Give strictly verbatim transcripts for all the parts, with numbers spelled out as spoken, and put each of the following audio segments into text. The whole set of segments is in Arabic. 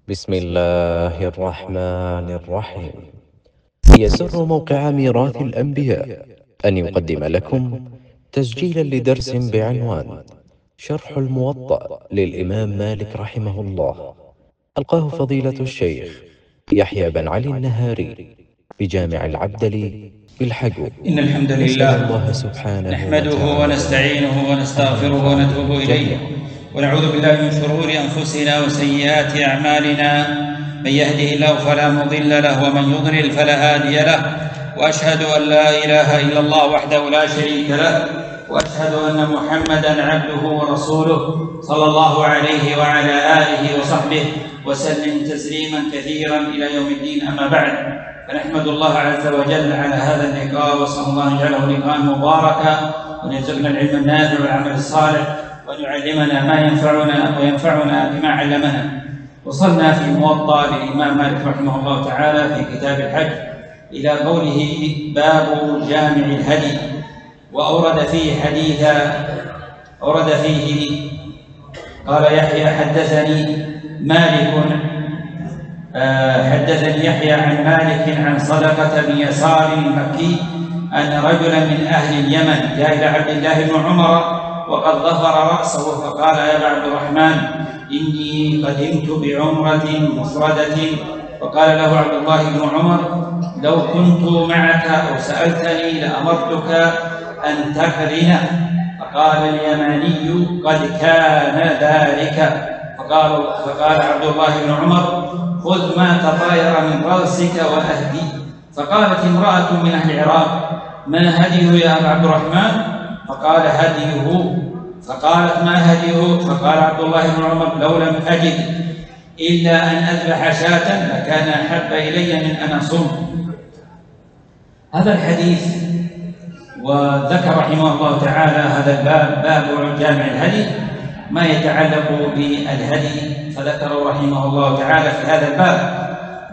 بسم الله الرحمن الرحيم. يسر موقع ميراث الأنبياء أن يقدم لكم تسجيلا لدرس بعنوان شرح الموطأ للإمام مالك رحمه الله، ألقاه فضيلة الشيخ يحيى بن علي النهاري بجامع العبدلي بالحجو. إن الحمد نسأل لله الله سبحانه نحمده وتعالى ونستعينه ونستغفره ونتوب إليه، ونعوذ بالله من شرور أنفسنا وسيئات أعمالنا. من يهده الله فلا مضل له، ومن يضلل فلا هادي له. وأشهد أن لا إله إلا الله وحده لا شريك له، وأشهد أن محمدًا عبده ورسوله صلى الله عليه وعلى آله وصحبه وسلم تسليما كثيرا إلى يوم الدين. أما بعد، فنحمد الله عز وجل على هذا اللقاء، واسال الله ان يجعله لقاء مباركا، وان يرزقنا العلم النافع والعمل الصالح، وان يعلمنا ما ينفعنا وينفعنا بما علمنا. وصلنا في الموطأ للامام مالك رحمه الله تعالى في كتاب الحج الى قوله باب جامع الهدي، واورد فيه حديثا اورد فيه قال يحيى حدثني مالك حدثني يحيى عن مالك عن صدقة بن يسار المكي أن رجلا من أهل اليمن جاء إلى عبد الله بن عمر وقد ظفر رأسه، فقال يا أبا عبد الرحمن إني قدمت بعمرة مفردة. فقال له عبد الله بن عمر لو كنت معك أو سألتني لأمرتك أن تقرن. فقال اليماني قد كان ذلك. فقال, فقال عبد الله بن عمر خذ ما تطاير من رأسك وأهدي. فقالت امرأة من أهل العراق ما هديه يا أبا عبد الرحمن؟ فقال هديه. فقالت ما هديه؟ فقال عبد الله بن عمر لو لم أجد إلا أن أذبح شاة لكان أحب إلي من أن أصوم. هذا الحديث وذكر رحمه الله تعالى هذا الباب باب جامع الهدي ما يتعلق بالهدي، فذكره رحمه الله تعالى في هذا الباب،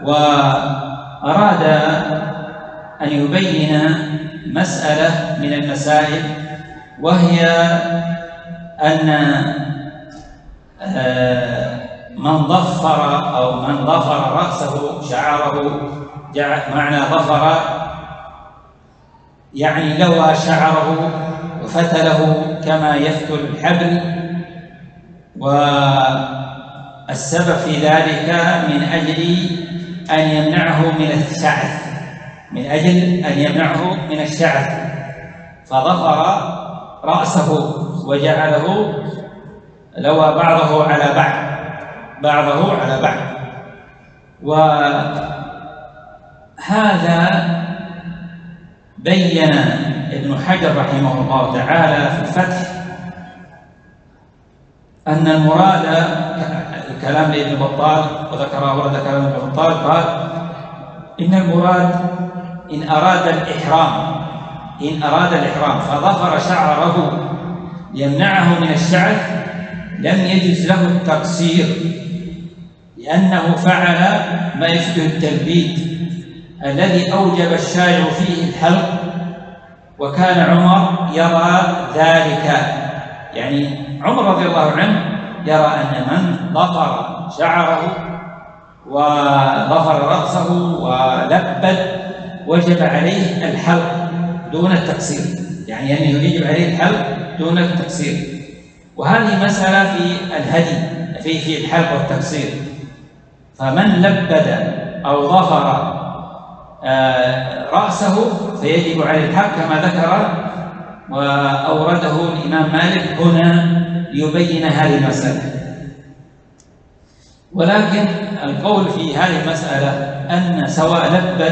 وأراد أن يبين مسألة من المسائل، وهي أن من ظفر أو من ظفر رأسه شعره، معنى ظفر يعني لوى شعره وفتله كما يفتل الحبل، والسبب في ذلك من أجل أن يمنعه من الشعث من أجل أن يمنعه من الشعث فظفر رأسه وجعله لوى بعضه على بعض بعضه على بعض. وهذا بين ابن حجر رحمه الله تعالى في الفتح أن المراد الكلام لابن بطال، وذكر ورد كلام ابن بطال قال إن المراد إن أراد الإحرام إن أراد الإحرام فظفر شعره ليمنعه من الشعث لم يجز له التقصير، لأنه فعل ما يشبه التلبيد الذي أوجب الشارع فيه الحلق، وكان عمر يرى ذلك. يعني عمر رضي الله عنه يرى أن من ظفر شعره وظفر رأسه ولبد وجب عليه الحلق دون التقصير، يعني أنه يجب عليه الحلق دون التقصير. وهذه مسألة في الهدي في في الحلق والتقصير، فمن لبد أو ظفر رأسه فيجب عليه الحلق كما ذكر وأورده الإمام مالك هنا ليبين هذه المسألة. ولكن القول في هذه المسألة أن سواء لبد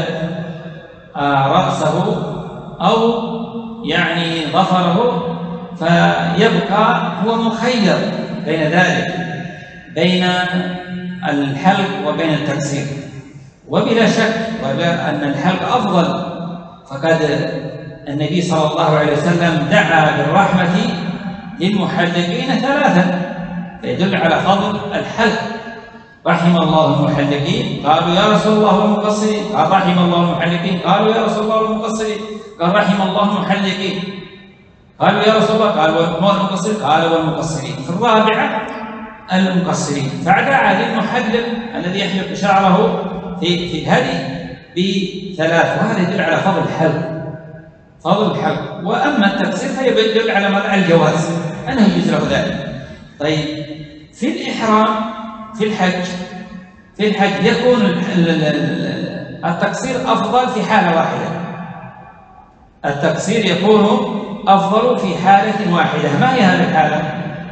رأسه أو يعني ظفره فيبقى هو مخير بين ذلك، بين الحلق وبين التقصير. وبلا شك أن الحلق أفضل، فقد النبي صلى الله عليه وسلم دعا بالرحمة للمحلقين ثلاثا، فيدل على فضل الحلق. رحم الله المحلقين قالوا يا رسول الله والمقصرين، قال رحم الله المحلقين قالوا يا رسول الله والمقصرين، قال رحم الله المحلقين قالوا يا رسول الله، قال والمقصرين قال والمقصرين. في الرابعة المقصرين. فدعا للمحلل الذي يحلق شعره في في الهدي بثلاث، وهذا يدل على فضل الحلق، فضل الحلق. واما التقصير فيدل على مدى الجواز انه يجوز له ذلك. طيب في الاحرام في الحج في الحج يكون التقصير افضل في حاله واحده. التقصير يكون افضل في حاله واحده. ما هي هذه الحاله؟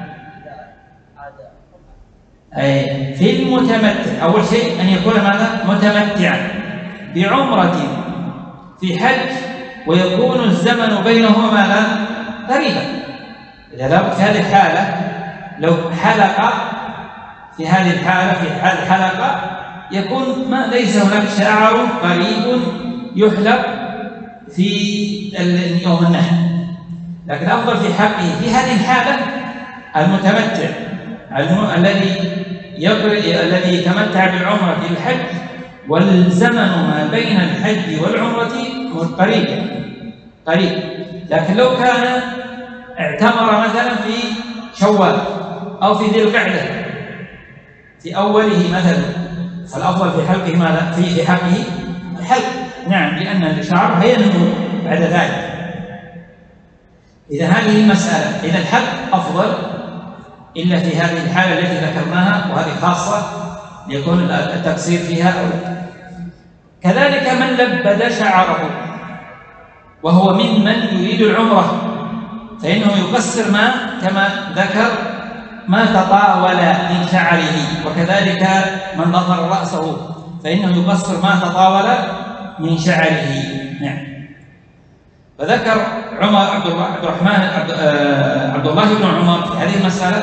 أي في المتمتع. أول شيء أن يكون ماذا؟ متمتعا بعمرة في حج ويكون الزمن بينهما ماذا؟ قريبا. إذا لابد في هذه الحالة لو حلق في هذه الحالة في حال الحلقة يكون ما ليس هناك شعر قريب يحلق في يوم النحر، لكن أفضل في حقه في هذه الحالة المتمتع الذي الذي يتمتع بالعمرة في الحج والزمن ما بين الحج والعمرة قريب قريب. لكن لو كان اعتمر مثلا في شوال أو في ذي القعدة في أوله مثلا فالأفضل في حلقه ماذا؟ في في حقه الحلق. نعم، لأن الشعر هينمو بعد ذلك. إذا هذه المسألة، إذا الحلق أفضل إلا في هذه الحالة التي ذكرناها، وهذه خاصة ليكون التقصير فيها أولى. كذلك من لبد شعره وهو ممن يريد العمرة فإنه يقصر ما كما ذكر ما تطاول من شعره، وكذلك من ظفر رأسه فإنه يقصر ما تطاول من شعره. نعم. فذكر عمر عبد الرحمن عبد الله بن عمر في هذه المسألة،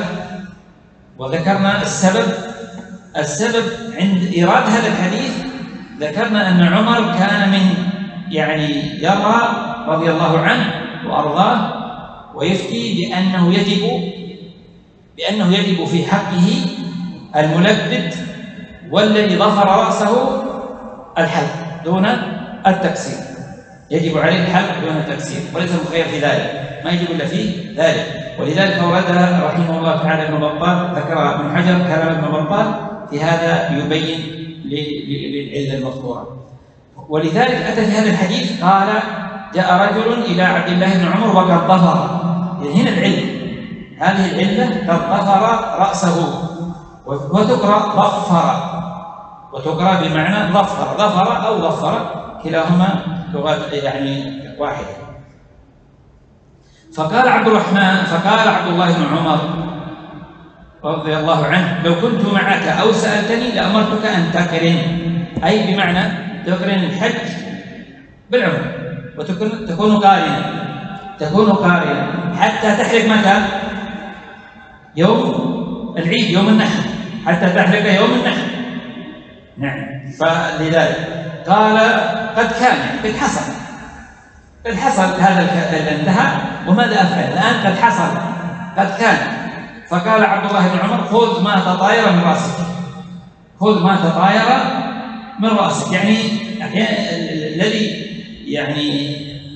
وذكرنا السبب السبب عند إيراد هذا الحديث. ذكرنا أن عمر كان من يعني يرى رضي الله عنه وأرضاه ويفتي بأنه يجب بأنه يجب في حقه الملبد والذي ظفر رأسه الحلق دون التقصير، يجب عليه الحلق دون التقصير، وليس الخير في ذلك، ما يجب إلا في ذلك. ولذلك أوردها رحمه الله تعالى ابن بطال، ذكر ابن حجر كلام ابن بطال في هذا يبين للعلة المذكورة. ولذلك أتى في هذا الحديث قال جاء رجل إلى عبد الله بن عمر وقد ظفر، يعني هنا العلة، هذه العلة قد ظفر رأسه، وتقرأ ظفر وتقرأ بمعنى ظفر، ظفر أو ظفر كلاهما لغات يعني واحدة. فقال عبد الرحمن فقال عبد الله بن عمر رضي الله عنه لو كنت معك أو سألتني لأمرتك أن تقرن، أي بمعنى تقرن الحج بالعمر وتكون تكون قارنا تكون قارنا حتى تحرق متى؟ يوم العيد، يوم النحر، حتى تحرق يوم النحر. نعم. فلذلك قال قد كان قد حصل قد حصل هذا انتهى، وماذا أفعل الآن؟ قد حصل قد كان. فقال عبد الله بن عمر خذ ما تطاير من رأسك، خذ ما تطاير من رأسك، يعني الذي يعني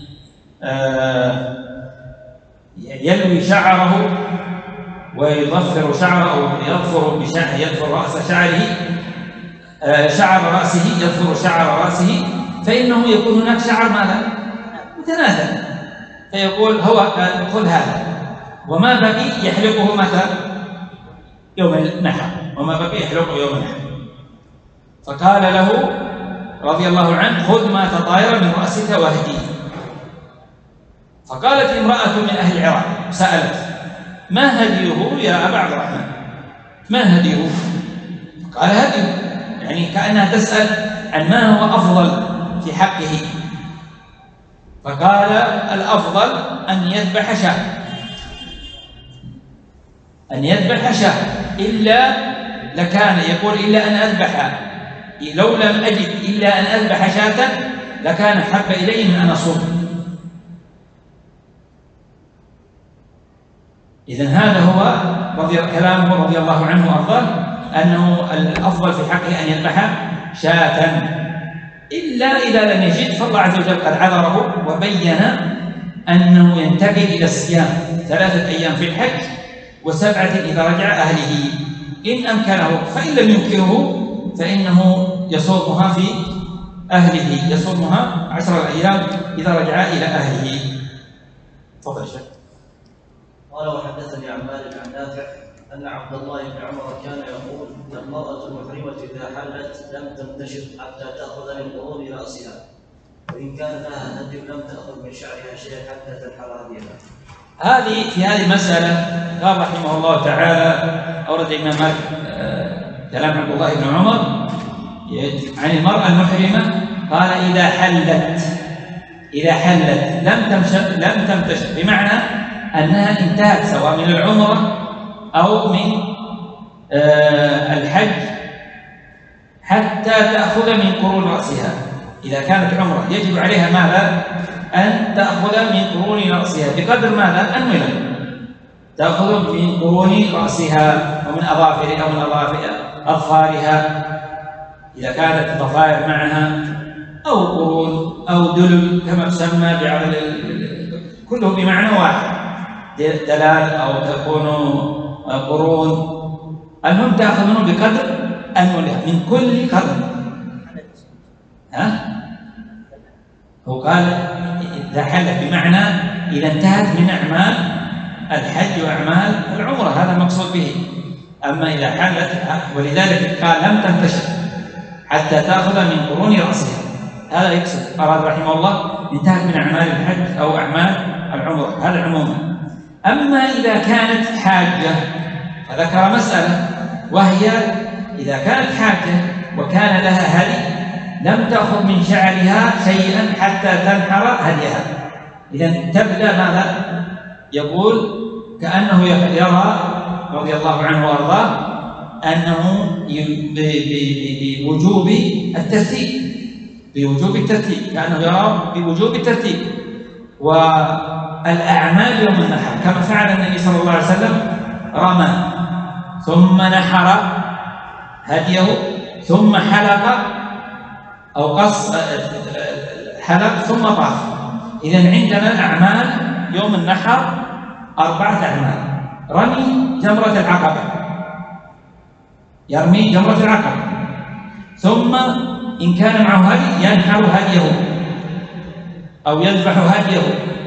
آه يلوي شعره ويظفر شعره أو يظفر بشعر يظفر رأس شعره آه شعر رأسه يظفر شعر رأسه، فإنه يكون هناك شعر ماذا؟ متناثر، فيقول هو قال خذ هذا، وما بقي يحلقه متى؟ يوم النحر، وما بقي يحلقه يوم النحر. فقال له رضي الله عنه خذ ما تطاير من رأسك واهديه. فقالت امرأة من أهل العراق سألت ما هديه يا أبا عبد الرحمن؟ ما هديه؟ قال هديه، يعني كأنها تسأل عن ما هو أفضل في حقه. فقال الأفضل أن يذبح شاة، أن يذبح شاة، إلا لكان يقول إلا أن أذبح لو لم أجد إلا أن أذبح شاة لكان حب إلي من أن أصوم. إذن هذا هو رضي كلامه رضي الله عنه وأرضاه أنه الأفضل في حقه أن يذبح شاة، إلا إذا لم يجد فالله عز وجل قد عذره وبين أنه ينتقل إلى الصيام ثلاثة أيام في الحج وسبعة إذا رجع أهله. إن أمكنه، فإن لم يمكنه فإنه يصومها في أهله، يصومها عشرة أيام إذا رجع إلى أهله. تفضل شيخ. قال وحدثني عن مالك عن نافع أن عبد الله بن عمر كان يقول المرأة المحرمة إذا حلت لم تنتشر حتى تأخذ من قرون رأسها، وإن كان لها هدي لم تأخذ من شعرها شيئا حتى تنحر هديها. هذه في هذه المسألة قال رحمه الله تعالى، أورد الإمام مالك كلام عبد الله بن عمر عن المرأة المحرمة، قال إذا حلت إذا حلت لم تمشط لم تمتشط، بمعنى أنها انتهت سواء من العمرة أو من الحج حتى تأخذ من قرون رأسها. إذا كانت عمرة يجب عليها ماذا؟ أن تأخذ من قرون رأسها بقدر ماذا؟ أنملة، تأخذ من قرون رأسها ومن أظافر أو من أظافر أظفارها إذا كانت ضفائر معها، أو قرون أو دلل كما تسمى بعض، كله بمعنى واحد، دلال أو تكون قرون، المهم تأخذ منه بقدر أنملة من كل قرن. ها؟ هو قال إذا حلت بمعنى إذا انتهت من أعمال الحج وأعمال العمرة، هذا المقصود به. أما إذا حلت، ولذلك قال لم تنتشر حتى تأخذ من قرون رأسها، هذا يقصد، أراد رحمه الله انتهت من أعمال الحج أو أعمال العمرة، هذا عموما. أما إذا كانت حاجة فذكر مسألة، وهي إذا كانت حاجة وكان لها هدي لم تأخذ من شعرها شيئا حتى تنحر هديها. إذا تبدأ ماذا؟ يقول كأنه يرى رضي الله عنه وأرضاه أنه بوجوب الترتيب، بوجوب الترتيب، كأنه يرى بوجوب الترتيب والأعمال يوم النحر، كما فعل النبي صلى الله عليه وسلم، رمى ثم نحر هديه ثم حلق أو قص حلق ثم طاف. إذن عندنا أعمال يوم النحر أربعة أعمال: رمي جمرة العقبة، يرمي جمرة العقبة، ثم إن كان معه هدي ينحر هديه أو يذبح هديه.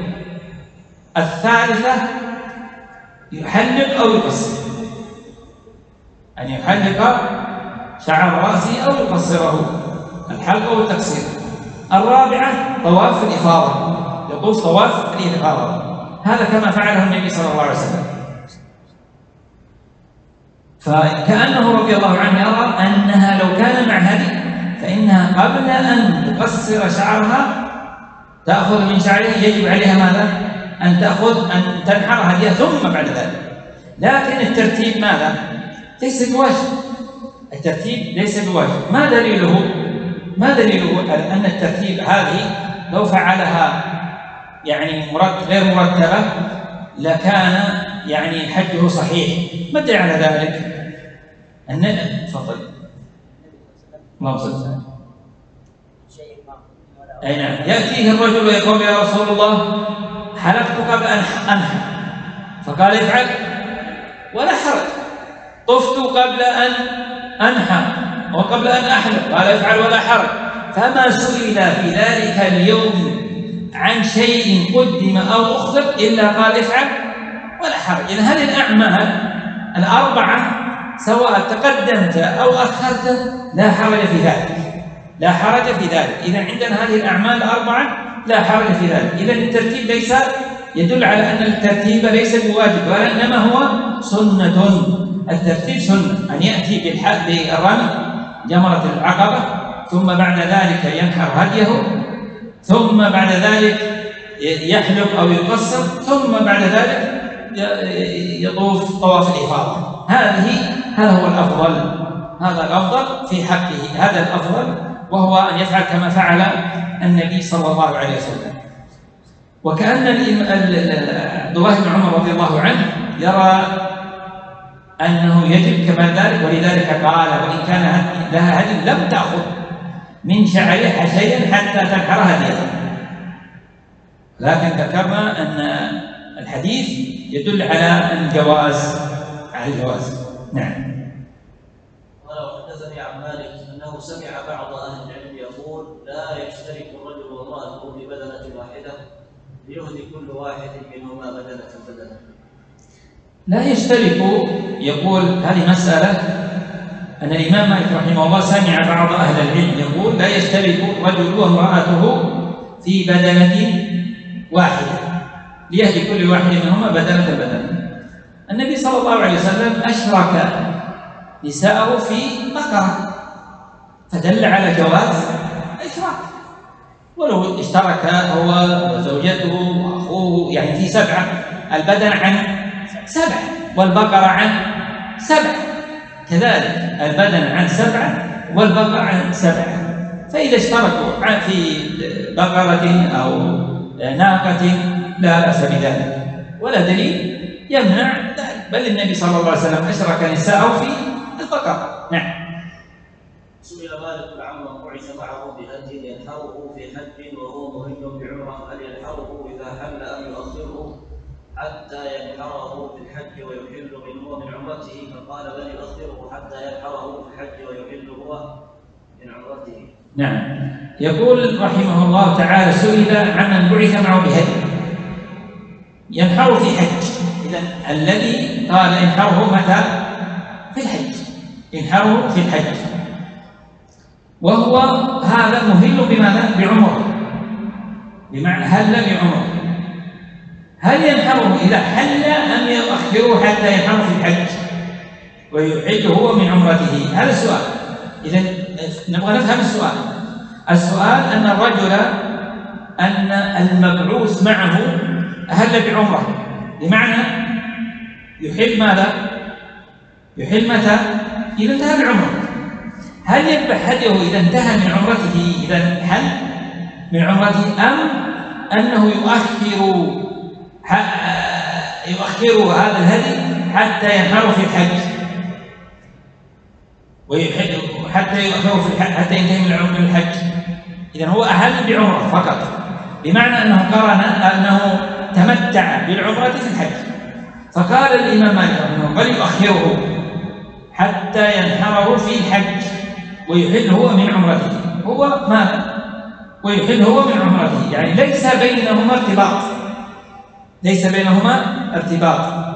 الثالثة يحلق أو يقصر، أن يعني يحلق شعر رأسه أو يقصره، الحلق أو التقصير. الرابعة طواف الإفاضة، يطوف طواف الإفاضة، هذا كما فعله النبي صلى الله عليه وسلم. فكأنه رضي الله عنه يرى أنها لو كان مع هدي فإنها قبل أن تقصر شعرها تأخذ من شعرها، يجب عليها ماذا؟ أن تأخذ أن تنحر هديها ثم بعد ذلك. لكن الترتيب ماذا؟ ليس بواجب، الترتيب ليس بواجب. ما دليله؟ ما دليله أن الترتيب هذه لو فعلها يعني مرتب غير مرتبة لكان يعني حجه صحيح؟ ما دليل على ذلك؟ أن تفضل. اللهم صل وسلم. أي نعم، يأتيه الرجل ويقول يا رسول الله حلقت قبل أن أنحر، فقال افعل ولا حرج. طفت قبل أن أنحر وقبل أن أحلق، قال افعل ولا حرج. فما سئل في ذلك اليوم عن شيء قدم أو أخر إلا قال افعل ولا حرج. إذن هذه الأعمال الأربعة سواء تقدمت أو أخرت لا حرج في ذلك، لا حرج في ذلك. إذا عندنا هذه الأعمال الأربعة لا حرج في ذلك. إذا الترتيب ليس يدل على أن الترتيب ليس بواجب، وإنما هو سنة. الترتيب سنة، أن يأتي بالرمي جمرة العقبة، ثم بعد ذلك ينحر هديه، ثم بعد ذلك يحلق أو يقصر، ثم بعد ذلك يطوف طواف الإفاضة. هذه هذا هو الأفضل، هذا الأفضل في حقه، هذا الأفضل، وهو أن يفعل كما فعل النبي صلى الله عليه وسلم. وكأن عبد الله بن عمر رضي الله عنه يرى أنه يجب كما ذلك، ولذلك قال وإن كان لها هدي لم تأخذ من شعرها شيئا حتى تنحر هديها. لكن ذكرنا أن الحديث يدل على الجواز، على الجواز. نعم. مالك أنه سمع بعض أهل العلم يقول لا يشترك الرجل وامرأته في بدنة واحدة ليهدي كل واحد منهما بدنة بدنة. لا يشترك، يقول هذه مسألة أن الإمام مالك رحمه الله سمع بعض أهل العلم يقول لا يشترك الرجل وامرأته في بدنة واحدة ليهدي كل واحد منهما بدنة بدنة. النبي صلى الله عليه وسلم أشرك نساءه في بقرة فدل على جواز الإشراك، ولو اشترك هو وزوجته وأخوه يعني في سبعة، البدن عن سبعة والبقرة عن سبعة، كذلك البدن عن سبعة والبقرة عن سبعة. فإذا اشتركوا في بقرة أو ناقة لا بأس بذلك ولا دليل يمنع ذلك، بل النبي صلى الله عليه وسلم أشرك نساءه في البقرة. نعم. سئل مالك عمن بعث معه بهدي ينحره في حج وهو مهل بعمرة هل ينحره إذا حل أم يؤخره حتى ينحره في الحج ويحل منه من عمرته؟ فقال بل يؤخره حتى ينحره في الحج ويحل هو من عمرته. نعم. يقول رحمه الله تعالى سئل عمن بعث معه بهدي ينحر في حج، إذن الذي قال ينحره متى؟ في الحج، ينحره في الحج، وهو هذا مهل بماذا؟ بعمره، بمعنى هل بعمره، هل ينحره إذا حل أم يؤخره حتى ينحره في الحج ويحل هو من عمرته؟ هذا السؤال. إذن نبغى نفهم السؤال. السؤال أن الرجل أن المبعوث معه أهل بعمره، بمعنى يحل ماذا؟ يحل متى؟ إذا انتهى بعمره. هل يذبح هديه إذا انتهى من عمرته إذا حل من عمرته، أم أنه يؤخر يؤخر هذا الهدي حتى ينحره في الحج ويحل حتى يؤخره في الحج حتى ينتهي من عمر الحج؟ إذا هو أهل بعمره فقط، بمعنى أنه قرن أنه تمتع بالعمرة في الحج. فقال الإمام مالك أنه بل يؤخره حتى ينحره في الحج ويحل هو من عمرته. هو ماذا؟ ويحل هو من عمرته، يعني ليس بينهما ارتباط، ليس بينهما ارتباط.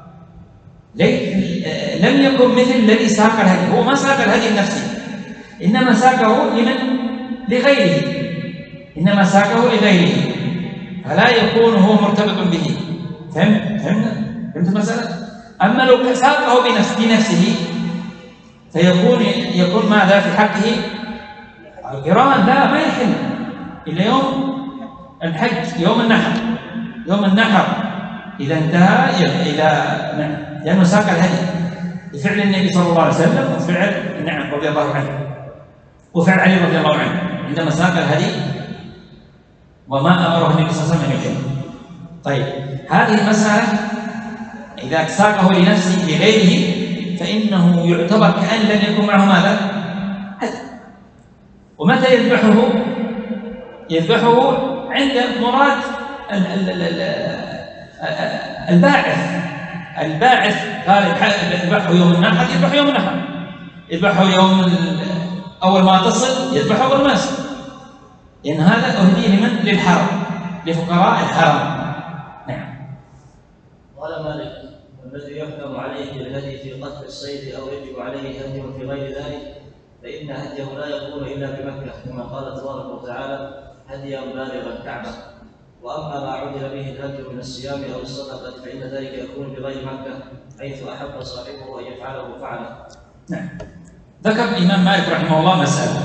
لم يكن مثل الذي ساق الهدي، هو ما ساق الهدي لنفسه، إنما ساقه لمن؟ لغيره، إنما ساقه لغيره، فلا يكون هو مرتبط به. فهمت؟ فهمنا؟ فهمت المسألة؟ أما لو ساقه بنفسه فيكون يكون ماذا في حقه؟ القران لا ما يحل إلا يوم الحج، يوم النحر، يوم النحر إذا انتهى إلى لأنه ساق الهدي بفعل النبي صلى الله عليه وسلم وفعل نعم رضي الله عنه وفعل علي رضي الله عنه عندما ساق الهدي وما أمره النبي صلى الله عليه وسلم أن يحل. طيب هذه المسألة إذا ساقه لنفسه لغيره فإنه يعتبر كأن لم يكن معه ماذا؟ هدي. ومتى يذبحه؟ يذبحه عند مراد الباعث. الباعث قال يذبحه يوم النحر، يذبحه يوم النحر، يذبحه يوم أول ما تصل، يذبحه أول ما يصل، لأن هذا أهدي لمن؟ للحرم، لفقراء الحرم. نعم. قال مالك والذي يحكم عليه بالهدي في قتل الصيد أو يجب عليه هدي في غير ذلك فإن هديه لا يكون إلا بمكة، كما قال تبارك وتعالى هديا بالغ الكعبة. وأما ما عدل به الهدي من الصيام أو الصدقة فإن ذلك يكون بغير مكة حيث أحب صاحبه أن يفعله فعله. نعم. ذكر الإمام مالك رحمه الله مسألة،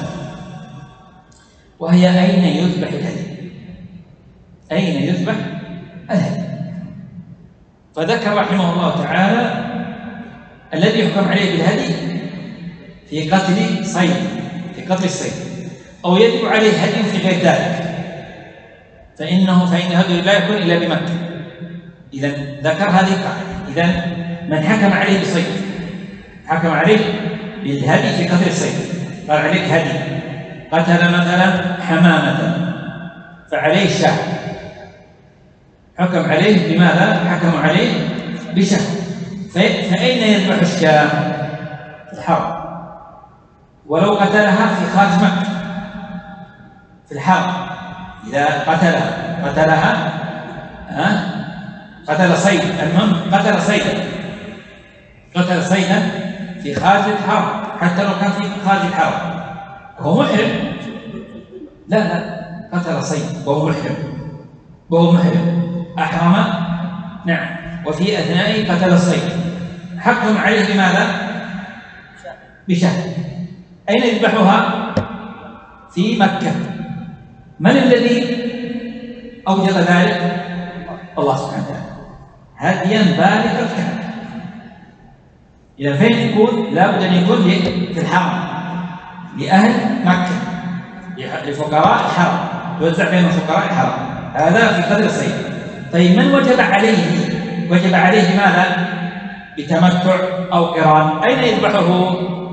وهي أين يذبح الهدي؟ أين يذبح الهدي؟ فذكر رحمه الله تعالى الذي يحكم عليه بالهدي في قتل صيد، في قتل الصيد، أو يجب عليه هدي في غير ذلك فإنه فإن هدي لا يكون إلا بمكة. إذا ذكر هذه القاعدة. إذا من حكم عليه بصيد حكم عليه بالهدي في قتل الصيد، قال عليك هدي، قتل مثلا حمامة فعليه شاة، حكم عليه بماذا؟ حكم عليه بشاة. فأين يذبح الشاة؟ في الحرم. ولو قتلها في خارج مكة في الحرم، إذا قتلها قتلها ها قتل صيد، المهم قتل صيدا قتل صيدا في خارج الحرم، حتى لو كان في خارج الحرم وهو محرم، لا لا قتل صيد وهو محرم وهو محرم أحرم نعم، وفي أثناء قتل الصيد حكم عليه بماذا؟ بشهر. أين يذبحها؟ في مكة. من الذي أوجد ذلك؟ الله سبحانه وتعالى، هديا بالغ الكعبة. إذا فين يكون؟ لابد أن يكون في الحرم لأهل مكة، لفقراء الحرم، يوزع بين فقراء الحرم، هذا في قدر الصيد. طيب من وجب عليه؟ وجب عليه ماذا؟ بتمتع أو قران. أين يذبحه؟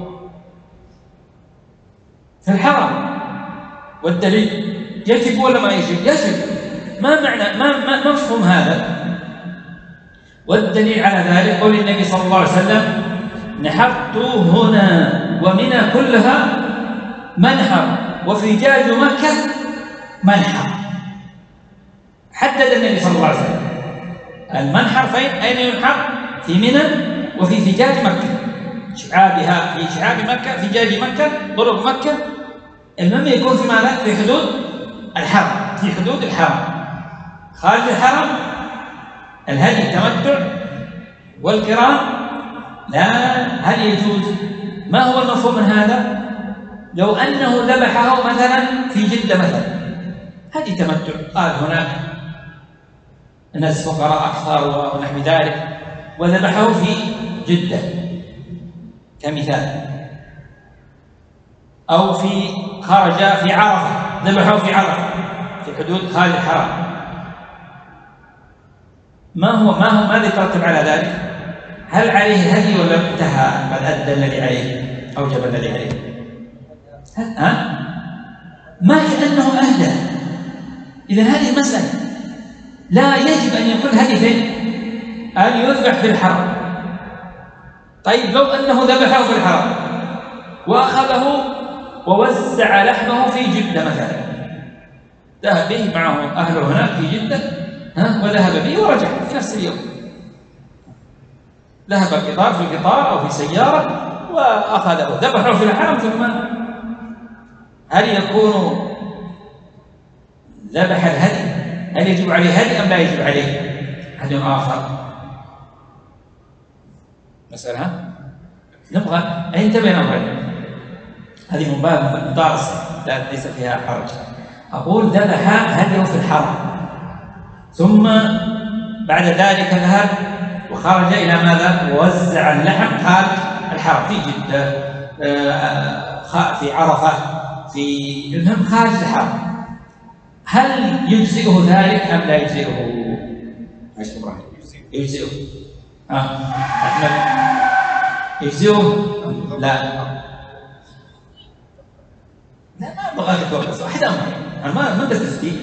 في الحرم. والدليل يجب ولا ما يجب؟ يجب. ما معنى ما ما مفهوم هذا؟ والدليل على ذلك قول النبي صلى الله عليه وسلم: نحرت هنا ومنى كلها منحر وفي جاج مكة منحر. حدد النبي صلى الله عليه وسلم المنحر فين؟ أين ينحر؟ في منى وفي فجاج مكة، شعابها في شعاب مكة، فجاج مكة، ضرب مكة. المهم يكون في ماذا؟ في حدود الحرم، في حدود الحرم. خارج الحرم الهدي تمتع والقران لا. هل يجوز؟ ما هو المفهوم من هذا؟ لو أنه ذبحه مثلا في جدة مثلا، هذه تمتع، قال هناك الناس فقراء أكثر ونحو ذلك، وذبحه في جدة كمثال، أو في خرج في عرفة ذبحه في عرفة في حدود خارج الحرم، ما هو ما هو ماذا يترتب على ذلك؟ هل عليه هدي ولا انتهى قد أدى الذي عليه، أوجب الذي عليه؟ ها؟ ما كأنه أهدى. إذن هذه المسألة لا يجب أن يكون هدي فين؟ أن يذبح في الحرم. طيب لو أنه ذبحه في الحرم وأخذه ووزع لحمه في جدة مثلا، ذهب به معه أهله هناك في جدة، ها، وذهب به ورجع في نفس اليوم، ذهب القطار في قطار أو في سيارة وأخذه ذبحه في الحرم، ثم هل يكون ذبح الهدي؟ هل يجب عليه هدي أم لا يجب عليه هدي آخر؟ مسألة نبغى انتبه أمرين، هذه من باب مدارسة لا ليس فيها حرج. أقول ذبح هديه في الحرم، ثم بعد ذلك ذهب وخرج إلى ماذا؟ ووزع اللحم خارج الحرم في جدة، في عرفة، في المهم خارج الحرم. هل يجزئه ذلك أم لا يجزئه؟ يجزئه. آه. أحمد يجزئه؟ لا لا ما أبغى أتوقف أحد أمرين، أنا ما ما بستفتي.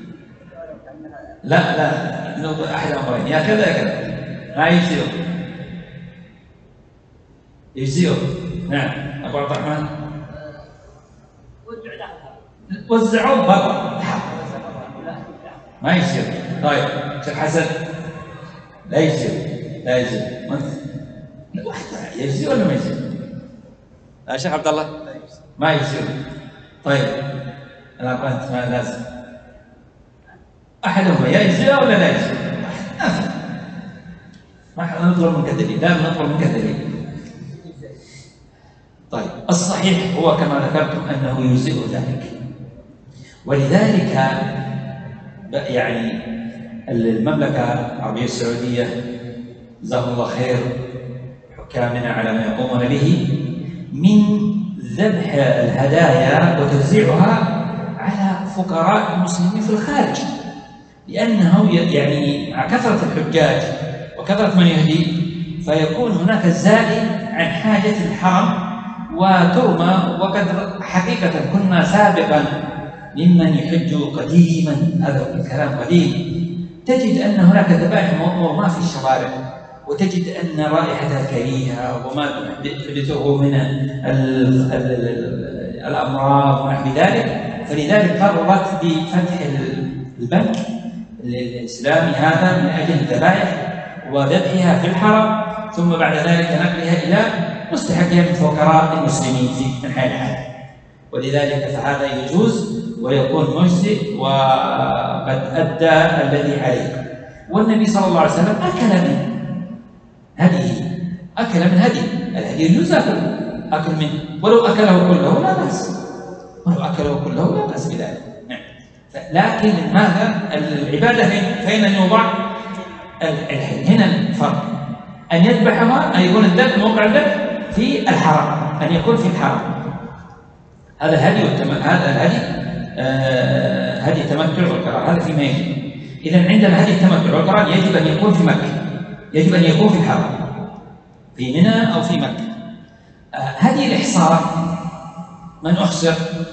لا لا أحد أمرين، يا كذا يا كذا، ما يجزئه. يجزئه. نعم أبو عبد الرحمن. وزعوه برا ما يصير. طيب شيخ حسن لا يصير لا يصير يجزي ولا ما يصير؟ يا شيخ عبد الله ما يصير. طيب انا قلت ما لازم احدهما يا يجزي ولا لا يجزي؟ ما احنا نطلب من كذلك، لا نطلب من كذلك. طيب الصحيح هو كما ذكرتم انه يجزئ ذلك، ولذلك يعني المملكة العربية السعودية جزاهم الله خير حكامنا على ما يقومون به من ذبح الهدايا وتوزيعها على فقراء المسلمين في الخارج، لأنه يعني مع كثرة الحجاج وكثرة من يهدي فيكون هناك الزائد عن حاجة الحرم وترمى. وقد حقيقة كنا سابقا ممن يحج قديما، هذا الكلام قديم، تجد أن هناك ذبائح مرمى في الشوارع وتجد أن رائحتها كريهة وما تحدثه من الأمراض ونحو ذلك، فلذلك قررت بفتح البنك الإسلامي هذا من أجل الذبائح وذبحها في الحرم، ثم بعد ذلك نقلها إلى مستحقها من فقراء المسلمين في أنحاء العالم. ولذلك فهذا يجوز ويكون مجزئ وقد أدى الذي عليه. والنبي صلى الله عليه وسلم أكل من هديه، أكل من هديه، الهدي يجوز أكل أكل منه ولو أكله كله لا بأس، ولو أكله كله لا بأس بذلك. نعم. لكن ماذا العبادة فين أن يوضع الحل؟ هنا الفرق أن يذبحها، أن يكون الذبح موقع الذبح في الحرم، أن يكون في الحرم. هذا الهدي والتم... هذا الهدي آه... هدي التمتع والقران، هذا فيما يجب. إذا عندنا هدي التمتع والقران يجب أن يكون في مكة، يجب أن يكون في الحرم، في منى أو في مكة. آه... هدي الإحصار من أحصر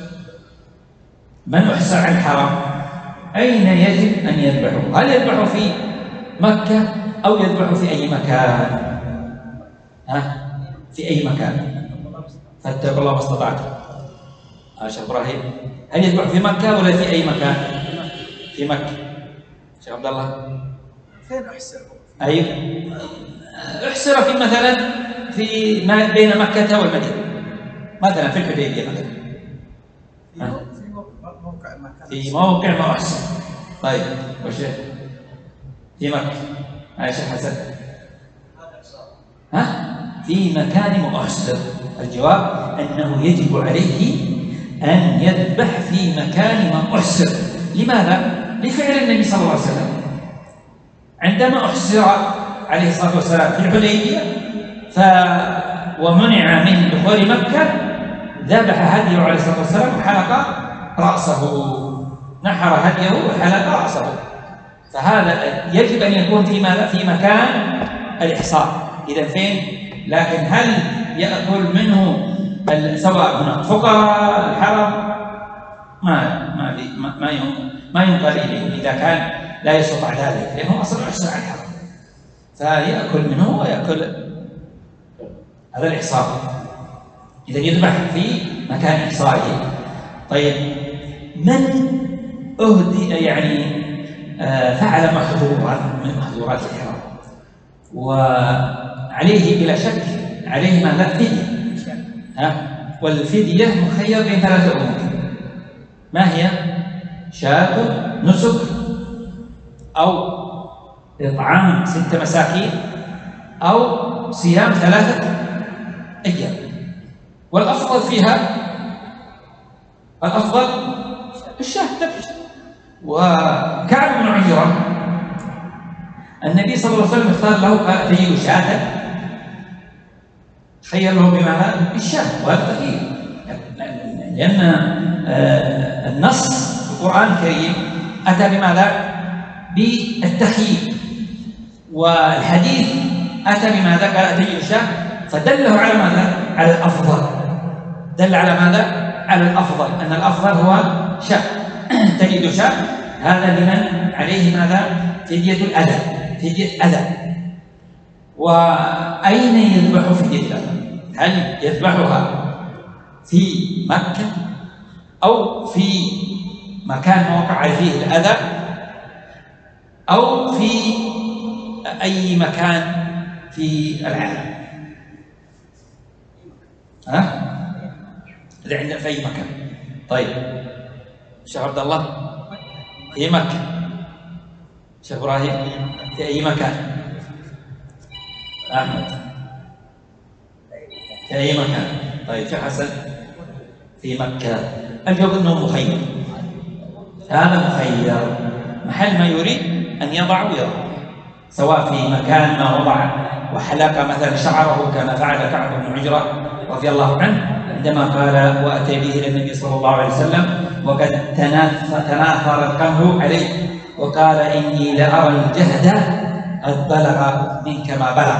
من أحصر عن الحرم أين يجب أن يذبحه؟ هل يذبحه في مكة أو يذبحه في أي مكان؟ ها؟ في أي مكان؟ فاتقوا الله ما استطعتم. شيخ إبراهيم، هل يذبح في مكة ولا في أي مكان؟ في مكة. شيخ عبد الله، فين أحسر؟ أي أحسر في مثلا في ما بين مكة والمدينة، مثلا في الحديبية مثلا، في موقع المكان، في موقع ما أحسر. طيب وش في مكة؟ يا شيخ حسن، ها؟ في مكان مؤحسر. الجواب أنه يجب عليه أن يذبح في مكان مؤحسر. لماذا؟ لفعل النبي صلى الله عليه وسلم عندما أحسر عليه الصلاة والسلام في الحديبية ف... ومنع من دخول مكة، ذبح هديه عليه الصلاة والسلام وحلق رأسه، نحر هديه وحلق رأسه. فهذا يجب أن يكون في ماذا؟ في مكان الإحصار. إذا فين؟ لكن هل يأكل منه سواء هنا فقراء الحرم؟ ما ما ما ما ما ينقل إليه إذا كان لا يستطيع ذلك، لأنه أصلا يحصر على الحرم، فيأكل منه ويأكل هذا الإحصار. إذا يذبح في مكان إحصاره. طيب من أهدي يعني فعل محظورا من محظورات الإحرام وعليه بلا شك عليه ماذا؟ فدية. ها؟ والفدية مخير بين ثلاثة أمور. ما هي؟ شاة نسك أو إطعام ست مساكين أو صيام ثلاثة أيام. والأفضل فيها الأفضل الشاة تبش. وكعب بن عجرة النبي صلى الله عليه وسلم اختار له قال تجيب شاة، خير له بماذا؟ بالشاة. وهذا تخيير، لأن النص في القرآن الكريم أتى بماذا؟ بالتخيير، والحديث أتى بماذا؟ قال تجيب شاة، فدله على ماذا؟ على الأفضل. دل على ماذا؟ على الأفضل، أن الأفضل هو شاة. تجد شاة، هذا لمن عليه ماذا؟ فدية الأذى، فدية أذى. وأين يذبح فدية الأذى؟ هل يذبحها في مكة أو في مكان وقع فيه الأذى أو في أي مكان في العالم؟ ها؟ اللي عندنا في أي مكان. طيب شيخ عبد الله في مكة، شيخ إبراهيم في أي مكان؟ أحمد في أي مكان؟ طيب شيخ حسن في مكة. الجواب أنه مخير، هذا مخير، محل ما يريد أن يضع ويضع، سواء في مكان ما وضع وحلق مثلا شعره كما فعل كعب بن عجرة رضي الله عنه عندما قال وأتي به إلى النبي صلى الله عليه وسلم وقد تناثر القمر عليه وقال إني لأرى الجهد قد بلغ منك ما بلغ،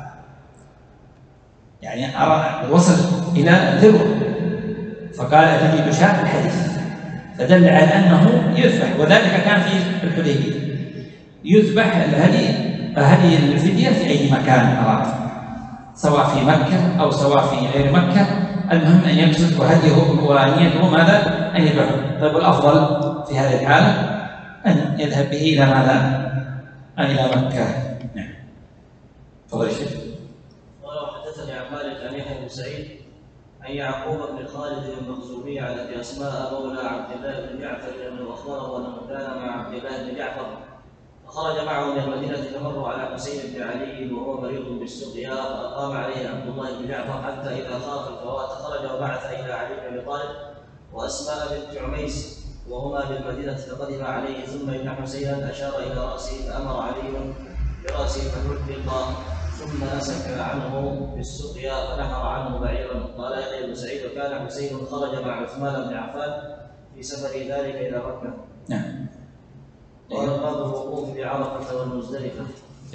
يعني أرى وصل إلى ذروة، فقال أتجد شاة الحديث، فدل على أنه يذبح. وذلك كان في الحديبية يذبح الهدي هذه الفدية في أي مكان أراد، سواء في مكة أو سواء في غير مكة، المهم أن يقصد وهديه ونيته ماذا؟ أن يذبحه. طيب الأفضل في هذه الحالة أن يذهب به إلى ماذا؟ إلى مكة. نعم. تفضل يا شيخ. قال وحدثني عن مالك عن يحيى بن سعيد عن يعقوب بن خالد المخزومي عن ابي اسماء مولى عبد الله بن جعفر انه اخبره انه كان مع عبد الله بن جعفر فخرج معه من المدينه فمروا على حسين بن علي وهو مريض بالسقيا فاقام عليه عبد الله بن جعفر حتى اذا خاف الفوات خرج وبعث الى علي بن ابي طالب واسماء بنت عميس وهما بالمدينه فقدم عليه ثم ان حسينا اشار الى راسه فامر علي براسه فحلق ثم نسك عنه بالسقيا فنحر عنه بعيرا. قال يحيى بن سعيد وكان حسين خرج مع عثمان بن عفان في سفر ذلك الى مكه. نعم. قال باب الوقوف بعرفه والمزدلفه.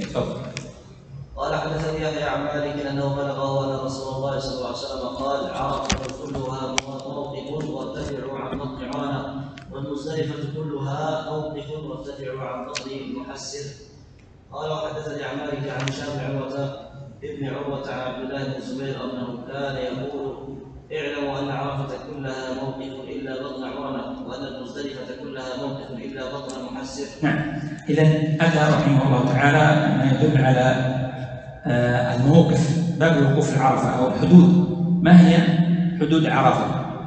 قال حدثني يحيى عن مالك انه بلغه ان رسول الله صلى الله عليه وسلم قال عرفه كلها موقف وارتفعوا عن بطن عرنه والمزدلفه كلها موقف وارتفعوا عن بطن محسر. قال وحدثني عن مالك عن هشام بن عروه ابن عروه عن عبد الله بن الزبير انه كان يقول اعلموا ان عرفه كلها موقف الا بطن عرنه وان المزدلفه كلها موقف الا بطن محسر. نعم. اذا اتى رحمه الله تعالى ما يدل على آه الموقف، باب الوقوف في عرفه او الحدود. ما هي حدود عرفه؟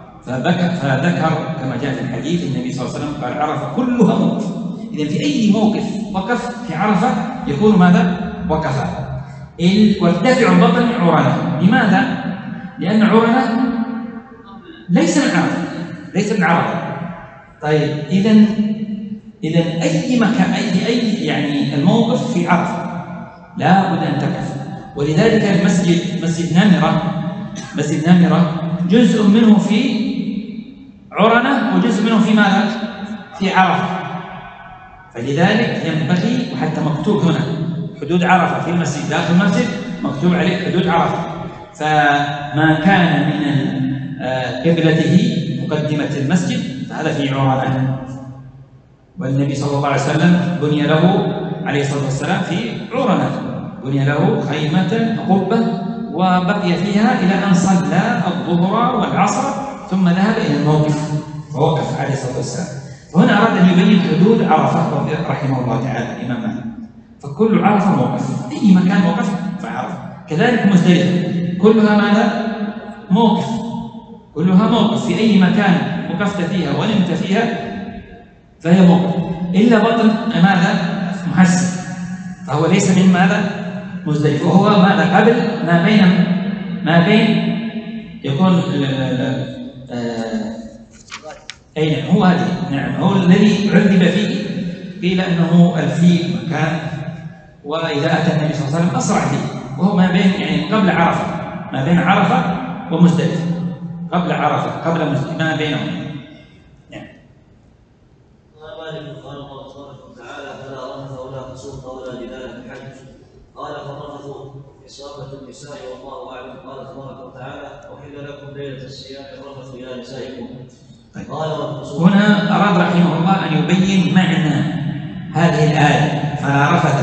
فذكر كما جاء في الحديث النبي صلى الله عليه وسلم قال عرفه كلها موقف. إذا في أي موقف وقف في عرفة يكون ماذا؟ وقف. وارتفع بطن عرنة. لماذا؟ لأن عرنة ليس من عرفة، ليس من عرفة. طيب إذا إذا أي مكان أي أي يعني الموقف في عرفة لا بد أن تقف. ولذلك المسجد مسجد نمرة مسجد نمرة جزء منه في عرنة وجزء منه في ماذا؟ في عرفة. فلذلك ينبغي وحتى مكتوب هنا حدود عرفة في المسجد، داخل المسجد مكتوب عليه حدود عرفة. فما كان من قبلته مقدمة المسجد فهذا في عرنة. والنبي صلى الله عليه وسلم بني له عليه الصلاة والسلام في عرنة، بني له خيمة قبة وبقي فيها إلى أن صلى الظهر والعصر ثم ذهب إلى الموقف فوقف عليه الصلاة والسلام. وهنا أراد أن يبين حدود عرفة رحمه الله تعالى الإمام مالك. فكل عرفة موقف، أي مكان موقف فعرفة. كذلك مزدلفة كلها ماذا؟ موقف، كلها موقف. في أي مكان وقفت فيها ونمت فيها فهي موقف إلا بطن ماذا؟ محسن، فهو ليس من ماذا؟ مزدلفة. وهو ماذا؟ قبل ما بين ما بين يكون أي نعم هو هذه نعم هو الذي عذب فيه. قيل أنه الفيل مكان، وإذا أتى النبي صلى الله عليه وسلم أسرع فيه، وهو ما بين يعني قبل عرفة، ما بين عرفة ومزدلفة، قبل عرفة قبل مزدلفة ما بينهم. نعم. قال مالك قال الله تبارك وتعالى فلا رفث ولا فسوق ولا جدال في الحج. قال فالرفث إصابة النساء والله أعلم. قال تبارك وتعالى أحل لكم ليلة الصيام الرفث إلى نسائكم. هنا أراد رحمه الله أن يبين معنى هذه الآية فلا رفث.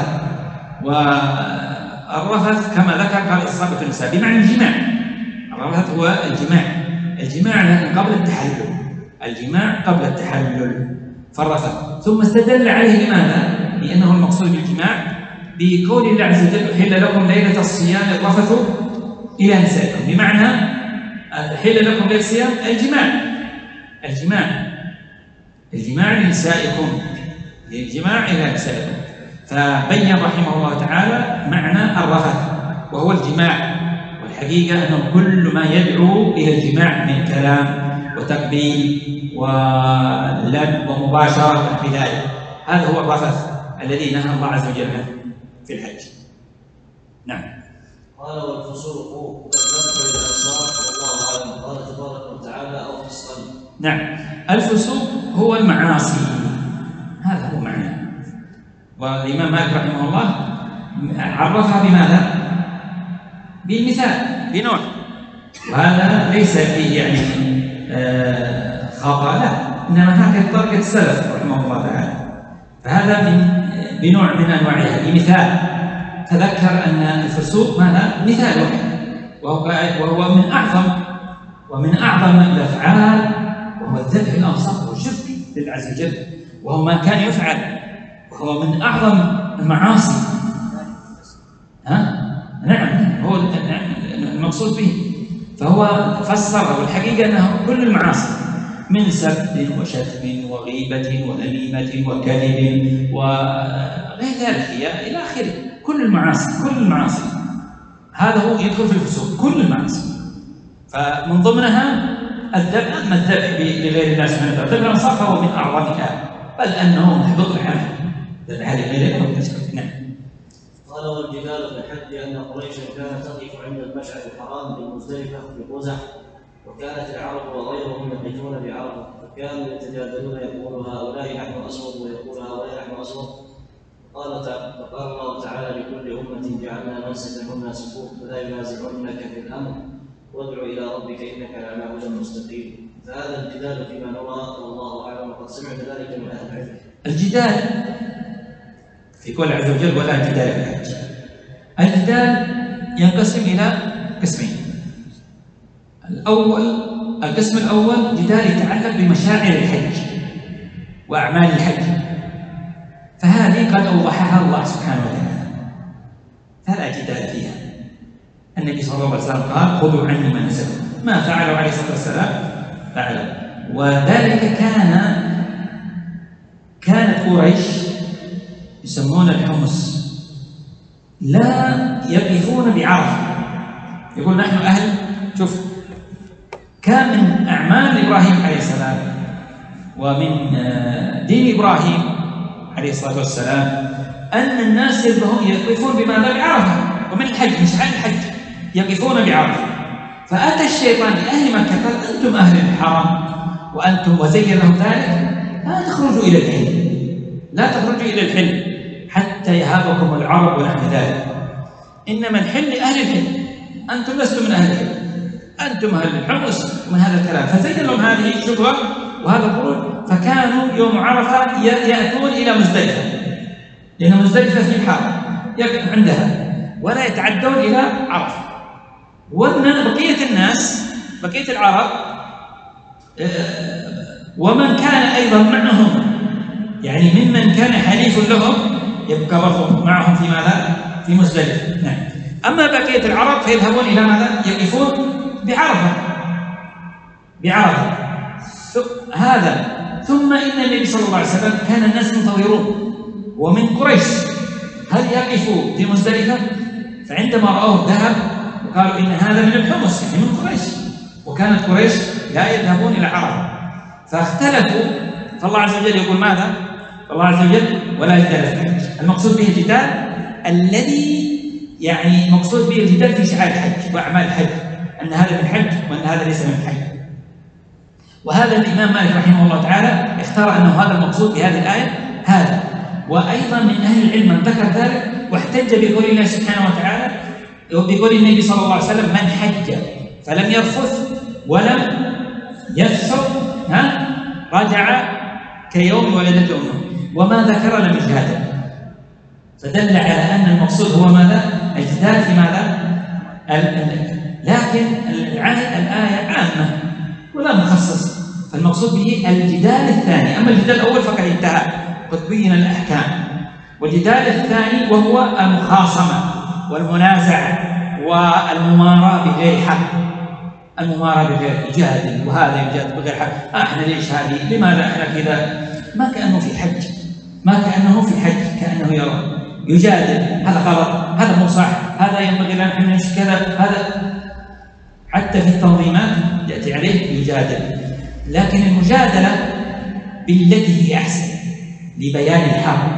والرفث كما ذكر قال إصابة النساء بمعنى الجماع. الرفث هو الجماع، الجماع لكن قبل التحلل، الجماع قبل التحلل فالرفث. ثم استدل عليه لماذا؟ لأنه المقصود بالجماع بقول الله عز وجل أحل لكم ليلة الصيام الرفث إلى نسائكم، بمعنى أحل لكم ليلة الصيام الجماع، الجماع الجماع لنسائكم، الجماع إلى نسائكم. فبين رحمه الله تعالى معنى الرفث وهو الجماع. والحقيقة أنه كل ما يدعو إلى الجماع من كلام وتقبيل ولب ومباشرة في ذلك، هذا هو الرفث الذي نهى الله عز وجل عنه في الحج. نعم. قال والفسوق والذبح للأنصار والله أعلم. قال تبارك وتعالى أو فسقا. نعم. الفسوق هو المعاصي، هذا هو معناه. والإمام مالك رحمه الله عرفها بماذا؟ بالمثال بنوع، وهذا ليس فيه يعني آه خطأ، لا، إنما هكذا طريقة السلف رحمه الله تعالى. فهذا من بنوع من أنواعها بمثال. تذكر أن الفسوق ماذا؟ مثال واحد، وهو من أعظم ومن أعظم الأفعال، وهو الذبح الأنصار والشرك لله عز وجل، وهو ما كان يفعل، وهو من أعظم المعاصي. ها؟ نعم، هو المقصود به. فهو فسره، والحقيقة أنه كل المعاصي من سب وشتم وغيبة ونميمة وكذب وغير ذلك إلى آخره، كل المعاصي كل المعاصي هذا هو يدخل في الفسوق، كل المعاصي. فمن ضمنها الذبح، أما الذبح لغير الله سبحانه وتعالى، الذبح الأنصار فهو من أعظمها، بل أنه محبط العمل ذبح لغير الله. نعم. قال والجدال في الحج أن قريشا كانت تقف عند المشعر الحرام بالمزدلفة في قزح، وكانت العرب وغيرهم يقفون بعرفة، فكانوا يتجادلون يقول هؤلاء نحن أسود ويقول هؤلاء نحن أسود. قال فقال الله تعالى لكل أمة جعلنا منسكا هم ناسكوه فلا ينازعنك في الأمر وادع إلى ربك إنك لعلى هدى مستقيم. فهذا الجدال فيما نرى والله أعلم، وقد سمعت ذلك من أهل العلم. الجدال في قول عز وجل ولا جدال في الحج. الجدال ينقسم إلى قسمين. الأول القسم الأول جدال يتعلق بمشاعر الحج وأعمال الحج، فهذه قد أوضحها الله سبحانه وتعالى، فلا جدال فيها. النبي صلى الله عليه وسلم قال خذوا عني مناسككم، ما فعلوا عليه الصلاة والسلام فعلوا. وذلك كان كانت قريش يسمون الحمص لا يقفون بعرفة، يقول نحن أهل. شوف، كان من أعمال إبراهيم عليه السلام ومن دين إبراهيم عليه الصلاة والسلام أن الناس يقفون بماذا؟ بعرفة، ومن الحج مش عن الحج يقفون بعرفة. فأتى الشيطان لأهل مكة قال أنتم أهل الحرم وأنتم وزين لهم ذلك، لا تخرجوا إلى الحل، لا تخرجوا إلى الحل حتى يهابكم العرب ونحو ذلك، إنما الحل أهل الحل، أنتم لستم من أهل الحل، أنتم أهل الحمص ومن هذا الكلام. فزين لهم هذه الشبهة وهذا الخروج، فكانوا يوم عرفة يأتون إلى مزدلفة، لأن مزدلفة في الحرم يقف عندها ولا يتعدون إلى عرفة. وبقية الناس بقية العرب ومن كان أيضا معهم، يعني ممن كان حليف لهم يبقى برضه معهم في ماذا؟ في مزدلفة. نعم. أما بقية العرب فيذهبون إلى ماذا؟ يقفون بعرفة بعرفة هذا. ثم إن النبي صلى الله عليه وسلم كان الناس منتظرون ومن قريش هل يقفوا في مزدلفة؟ فعندما رأوه الذهب وقالوا إن هذا من الحمص، يعني من قريش، وكانت قريش لا يذهبون إلى عرفة، فاختلفوا. فالله عز وجل يقول ماذا؟ الله عز وجل ولا جدال في الحج. المقصود به الجدال الذي يعني مقصود به الجدال في شعائر الحج وأعمال الحج، أن هذا من الحج وأن هذا ليس من الحج. وهذا الإمام مالك رحمه الله تعالى اختار أنه هذا المقصود بهذه الآية هذا. وأيضا من أهل العلم من ذكر ذلك واحتج بقول الله سبحانه وتعالى وبقول النبي صلى الله عليه وسلم من حج فلم يرفث ولم يفسق ها رجع كيوم ولدته أمه، وما ذكر لم يجهد. فدل على أن المقصود هو ماذا؟ الجدال في ماذا؟ لكن الآية عامة ولا مخصص، فالمقصود به الجدال الثاني. أما الجدال الأول فقد انتهى، قد بين الأحكام. والجدال الثاني وهو المخاصمة والمنازعة والمماراة بغير حق، المماراة بغير يجادل، وهذا يجادل بغير حق. آه احنا ليش هذه؟ لماذا احنا كذا؟ ما كأنه في حج، ما كأنه في حج، كأنه يرى يجادل، هذا غلط، هذا مو صح، هذا ينبغي لنا نحن نمشي كذا، هذا حتى في التنظيمات يأتي عليه يجادل. لكن المجادلة بالتي هي أحسن لبيان الحق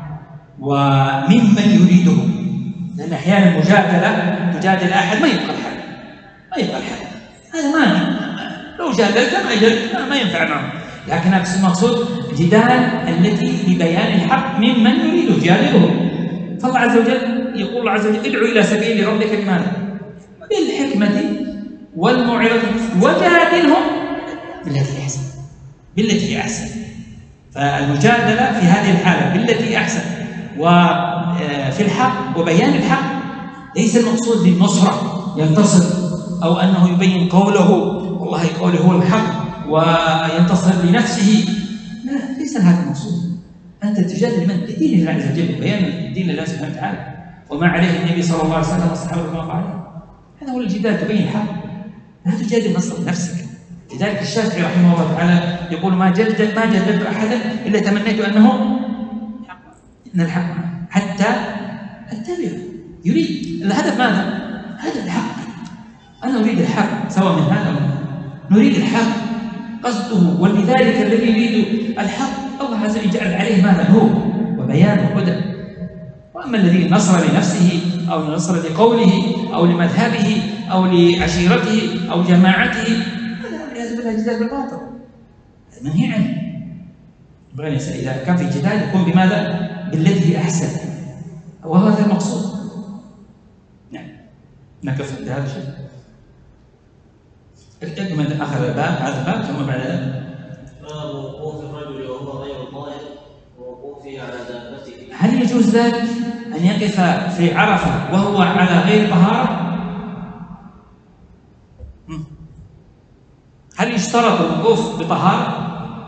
وممن يريده، لأن أحيانا المجادلة تجادل أحد ما يبقى الحق، ما يبقى الحق، هذا ما لو جادلت ما يجادل ما ينفع معه. لكن المقصود جدال التي لبيان الحق ممن يريد جادله. فالله عز وجل يقول الله عز وجل ادعو إلى سبيل ربك بماذا؟ بالحكمة والموعظة وجادلهم بالتي أحسن، بالتي أحسن. فالمجادلة في هذه الحالة بالتي أحسن، في الحق وبيان الحق، ليس المقصود بالنصرة ينتصر أو أنه يبين قوله والله قوله هو الحق وينتصر لنفسه، لا، ليس هذا المقصود. أنت تجادل من؟ بدين الله عز وجل، بيان دين الله سبحانه وتعالى وما عليه النبي صلى الله عليه وسلم والصحابة ما عليه. هذا هو الجدال، تبين الحق، لا تجادل نصر نفسك. لذلك الشافعي رحمه الله تعالى يقول ما جلد ما جلدت أحدا إلا تمنيت أنه إن الحق حتى أتبعه. يريد الهدف ماذا؟ هذا الحق، أنا أريد الحق سواء من هذا أو من هذا، نريد الحق قصده. ولذلك الذي يريد الحق الله عز وجل جعل عليه ماذا؟ نور وبيان وهدى. وأما الذي نصر لنفسه أو نصر لقوله أو لمذهبه أو لعشيرته أو جماعته، هذا والعياذ بالله جدال بالباطل، هذا منهي عنه. ينبغي الإنسان إذا كان في جدال يكون بماذا؟ بالذي أحسن، وهذا المقصود. نعم، نقف عند هذا الشيء. الكلمة من أخذ الباب هذا الباب ثم بعد ذلك باب وقوف الرجل وهو غير طاهر ووقوفه على دابته. هل يجوز ذلك أن يقف في عرفة وهو على غير طهارة؟ هل يشترط الوقوف بطهارة؟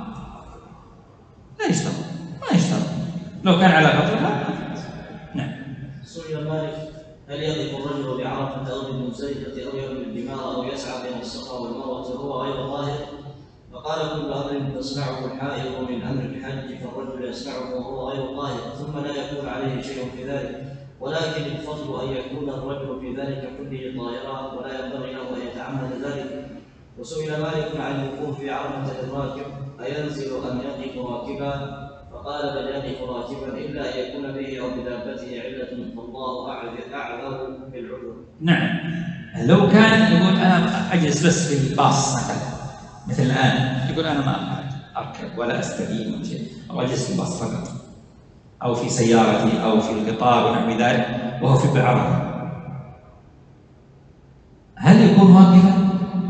لا يشترط، ما يشترط، لو كان على قدر لا. نعم. سئل مالك هل يقف الرجل بعرفة أو بالمزدلفة أو يرمي الجمار أو يسعى بين الصفا والمروة وهو غير طاهر؟ فقال كل أمر تصنعه الحائض من أمر الحج فالرجل يصنعه وهو غير طاهر ثم لا يكون عليه شيء في ذلك، ولكن الفضل أن يكون الرجل في ذلك كله طاهرا ولا ينبغي له أن يتعمد ذلك. وسئل مالك عن الوقوف في عرفة الراكب أينزل أم يقف راكبا؟ فقال بل يقف راكبا إلا أن يكون به أو بدابته علة فالله أعذر بالعذر. نعم، لو كان يقول أنا أجلس بس في الباص مثلا مثل الآن، يقول أنا ما أركب ولا أستقيم ولا شيء، أو أجلس في الباص فقط أو في سيارتي أو في القطار ونحو ذلك وهو في بعرفة، هل يكون واقفا؟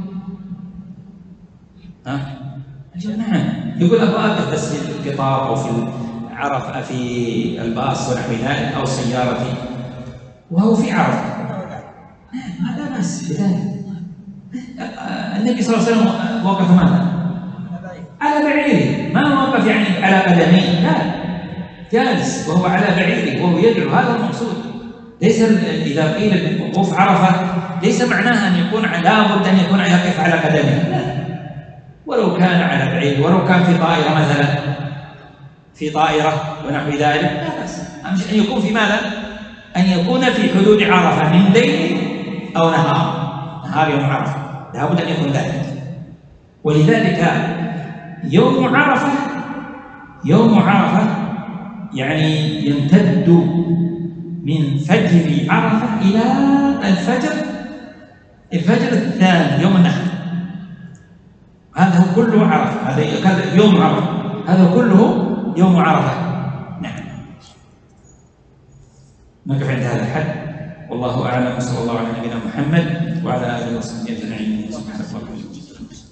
ها؟ نعم، يقول أبغى أقف بس في القطار أو في عرفة في الباص ونحو ذلك أو سيارتي وهو في عرفة، نعم لا بأس بذلك. النبي صلى الله عليه وسلم وقف ماذا؟ على بعيره، ما وقف يعني على قدميه، لا، جالس وهو على بعيره وهو يدعو، هذا المقصود. ليس إذا قيل الوقوف عرفة ليس معناها أن يكون لابد أن يكون يقف على قدمه، لا، ولو كان على بعيد، ولو كان في طائرة مثلا، في طائرة ونحو ذلك لا بأس. أهم شيء أن يكون في ماذا؟ أن يكون في حدود عرفة من ليل أو نهار، نهار يوم عرفة لابد أن يكون ذلك. ولذلك يوم عرفة يوم عرفة يعني يمتد من فجر عرفة إلى الفجر الفجر الثاني يوم النحر، هذا هو كله عرفة، هذا يوم عرفة، هذا كله يوم عرفة. نعم. نقف عند هذا الحد، والله أعلم، وصلى الله على نبينا محمد وعلى آله وصحبه أجمعين. سبحانك اللهم وبحمدك.